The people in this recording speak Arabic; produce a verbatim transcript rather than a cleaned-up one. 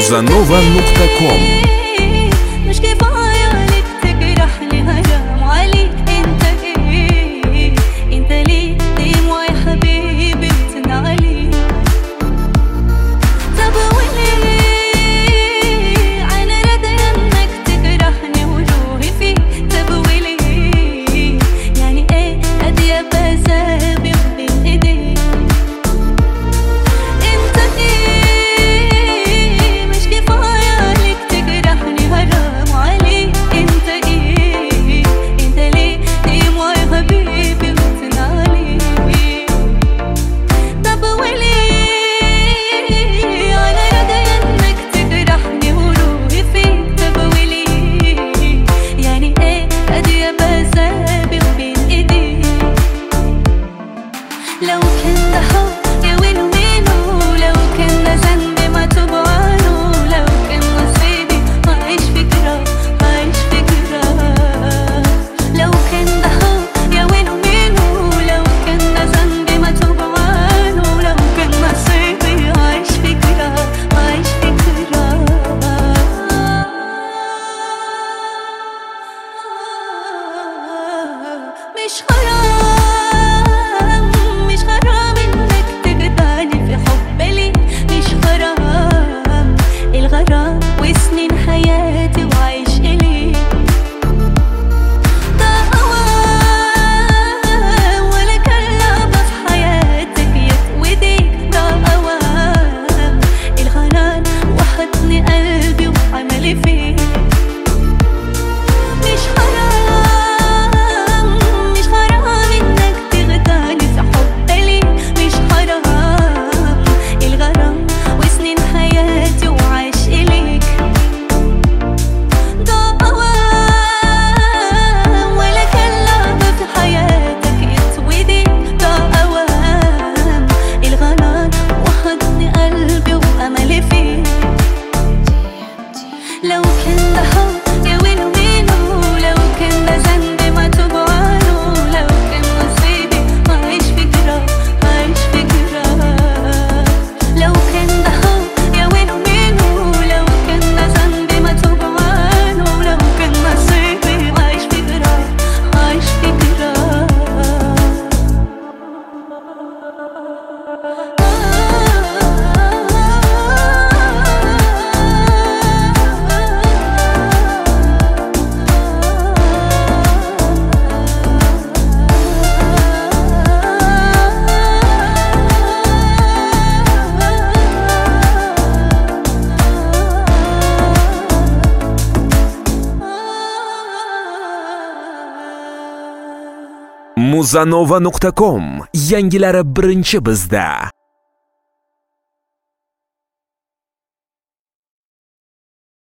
مزنوفا نقطة كوم. مش كفاية عليك تجرحني، هرام عليك انت ايه؟ انت ليه دموع يا حبيبي بتنعلي؟ طب وليه انا راضية انك تجرحني وروحي فيك؟ طب وليه يعني ايه ادية بسابي بين ايديك؟ انت ايه؟ مش كفاية عليك تجرحني، هرام عليك انت ايه؟ انت ليه دموع يا حبيبي بتنعلي؟ طب وليه انا راضية انك تجرحني وروحي فيك؟ طب وليه يعني ايه ادية بسابي بين ايديك؟ لو كان ده حب يا ويلو ويلو، لو كان ده ذنب ما توب عنه، لو كان نصيبي هعيش في جراح، هعيش في جراح. لو كان ده حب يا ويلو ويلو، لو كان ده ذنب ما توب عنه، لو كان نصيبي هعيش في جراح، هعيش في جراح. مش حرام، مش حرام انك تجدعني في حب لي، مش حرام الغرام وسنين حياتي وعيش إليك. ده أوام ولا كان لعبة في حياتك يتوديك، ده أوام الغرام وحضن قلبي وعملي فيك. مش حرام، مش حرام انك تغداني في حب لي، مش حرام الغرام وسنين حياتي وعاش إليك. ده أوام ولا كان لعبة في حياتك يتوديك، ده أوام الغرام وحضن قلبي وأملي فيك. لو كان ده حب يا ويلو ويلو، لو كان ده ذنب ما توب عنه، لو كان نصيبي هعيش في جراح، هعيش في جراح. لو كان ده حب يا ويلو ويلو، لو كان ده ذنب ما توب عنه، لو كان نصيبي هعيش في جراح، هعيش في جراح. Muzanova nuqta com. Yangilari birinchi bizda.